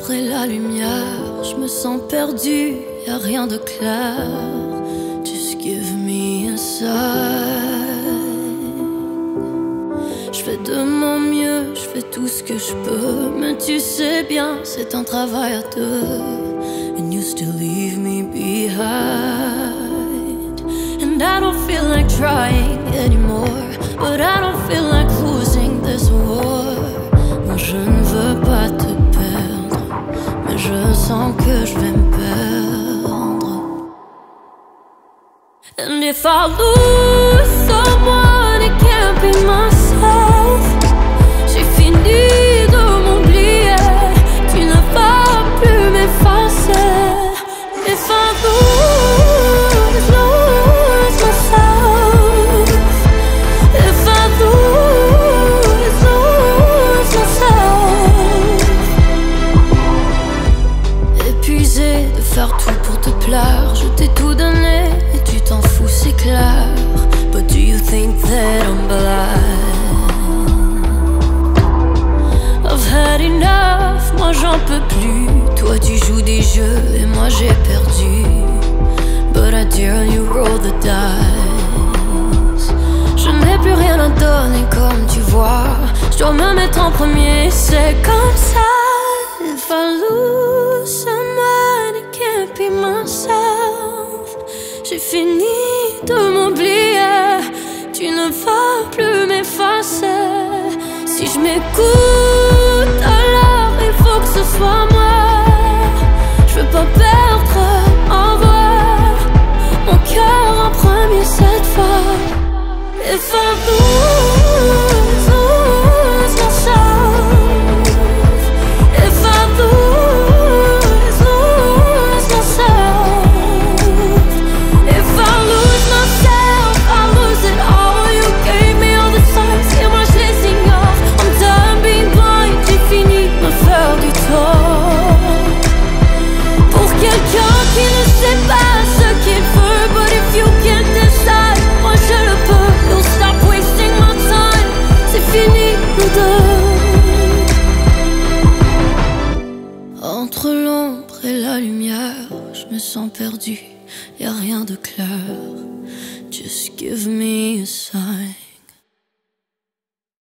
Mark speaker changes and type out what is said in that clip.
Speaker 1: l'ombre et la lumière, je me sens perdu, y a rien de clair. Just give me a sign. Je fais de mon mieux, je fais tout ce que je peux, mais tu sais bien, c'est un travail à deux. And you still leave me behind. And I don't feel like trying anymore, but I don't feel like losing this war. Moi je ne veux pas te perdre, mais je sens que je vais me perdre. And if I lose someone, it can't be myself. J'ai fini de m'oublier, tu ne vas plus m'effacer. If I lose myself, if I lose myself. Épuisé de faire tout pour te plaire, je t'ai tout donné et tu t'en fous, c'est clair. But do you think that I'm blind? I've had enough, moi j'en peux plus. Toi tu joues des jeux et moi j'ai perdu. But I dare you roll the dice. Je n'ai plus rien à donner comme tu vois. Je dois me mettre en premier, c'est comme ça. If I lose someone, it can't be myself. J'ai fini de m'oublier, tu ne vas plus m'effacer. Si je m'écoute, alors il faut que ce soit moi. Je veux pas perdre ma voix, mon cœur en premier cette fois. If I lose myself, if I lose myself, if I lose myself, I lose it all. You gave me all the signs et moi je les ignore. I'm done being blind, j'ai fini de me faire du tort. Pour quelqu'un qui ne sait pas ce qu'il veut, but if you can't decide, moi je le peux. You'll stop wasting my time, c'est fini nous deux. Entre l'ombre et la lumière, je me sens perdu, y a rien de clair. Just give me a sign.